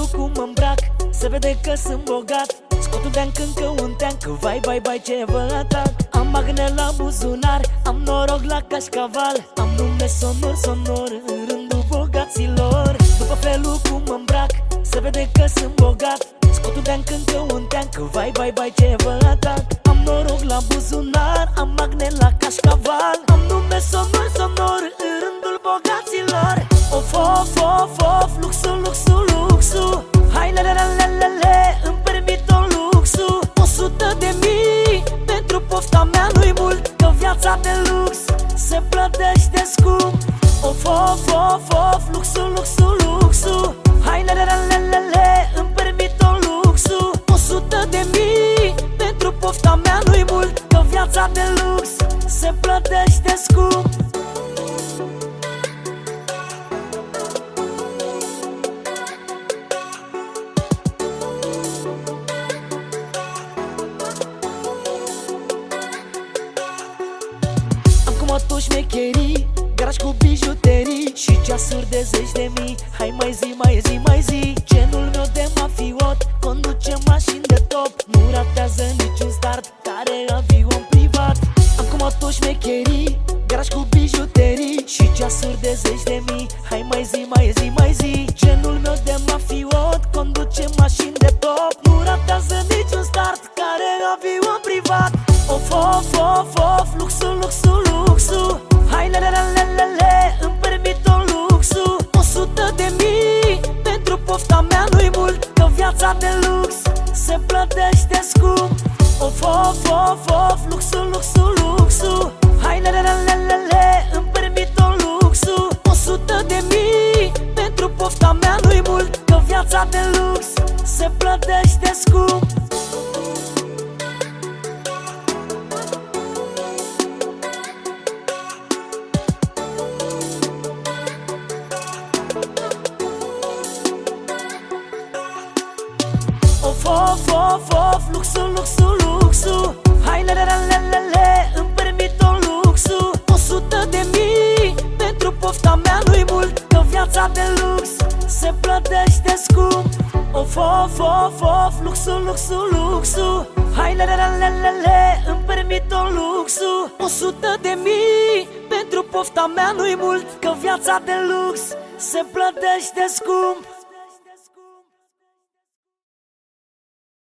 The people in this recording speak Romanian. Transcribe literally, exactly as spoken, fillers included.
felul cum mă îmbrac se vede că sunt bogat. Scot un teanc încă un teanc, vai, vai, vai, ce vă atac. Am magne la buzunar, am noroc la cașcaval. Am nume sonor, sonor în rândul bogaților. După felul cum mă îmbrac se vede că sunt bogat. Scot un teanc încă un teanc, vai, vai, vai, ce vă atac. Am noroc la buzunar, am magne la cașcaval. Am nume sonor, sonor în rândul bogaților. Of, of, of, of, luxul, luxul, luxul. Hai, la, la, la, la, la, la, îmi permit o luxul. O sută de mii pentru pofta mea nu-i mult, că viața de lux se plătește scump. Of, of, of, of, luxul, luxul, luxul. Hai, la, la, la, la, la, la, îmi permit o luxul. O sută de mii pentru pofta mea nu-i mult, că viața de lux se plătește scump. Moto șmecherii, garaj cu bijuterii și ceasuri de zeci de mii. Hai mai zi, mai zi, mai zi. Genul meu de mafiot conduce mașini de top, nu ratează niciun start, care avion privat. Am cu moto șmecherii, garaj cu bijuterii și ceasuri de zeci de mii. Hai mai zi, mai zi, mai zi. Genul meu de mafiot conduce mașini de top, nu ratează niciun start, care avion privat. Of, of, of, of, luxul, luxul, luxul. Hai, la, la, la, la, la, la, îmi permit o luxul. O sută de mii pentru pofta mea nu-i mult, că viața de lux se plătește scump. Of, of, of, of, luxul, luxul, luxul. Hai, la, la, la, la, la, la, îmi permit o luxul. O sută de mii pentru pofta mea nu-i mult, că viața de lux se plătește scump. Of, of, of, of, luxul, luxul, luxul. Hai, la, la, la, la, la, la, îmi permit o luxul. O sută de mii pentru pofta mea nu-i mult, că viața de lux se plătește scump. Of, of, of, of, luxul, luxul, luxul. Hai, la, la, la, la, la, la, îmi permit o luxul. O sută de mii pentru pofta mea nu-i mult, că viața de lux se plătește scump.